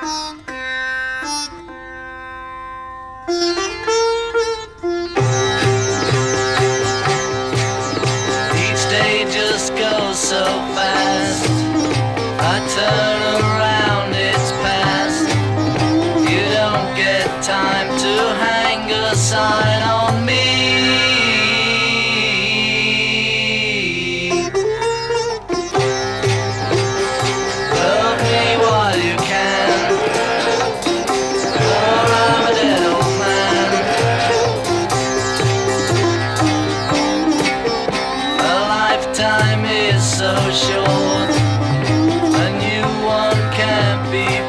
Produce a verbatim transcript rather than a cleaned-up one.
Each day just goes so fast. I turn around, it's past. You don't get time to hang a sign on me. Love me while you can, or I'm a dead old man. A lifetime is so short, a new one can't be